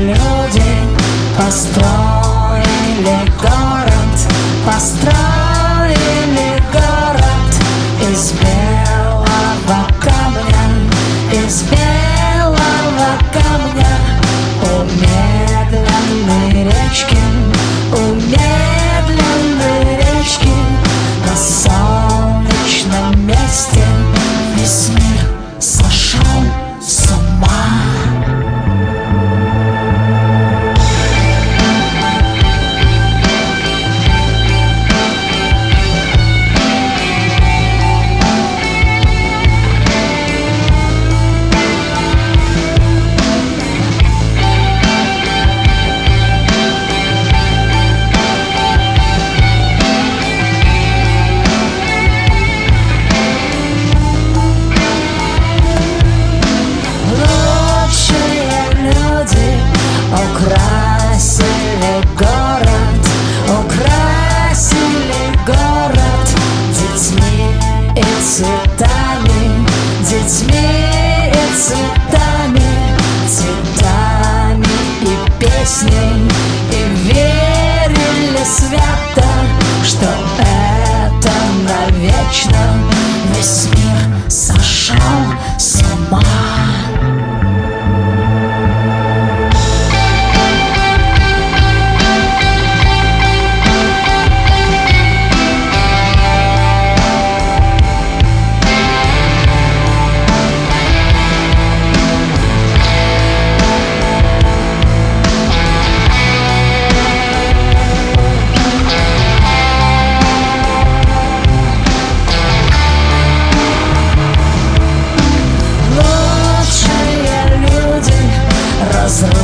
люди построили город, построили город из белого камня, из белого камня. У медленной речки, у медленной речки, на солнечном месте весь мир сошел с ума. Украсили город, украсили город детьми и цветами, детьми и цветами, цветами и песней, и верили свято, что это навечно весь мир сошел с ума. Разрушили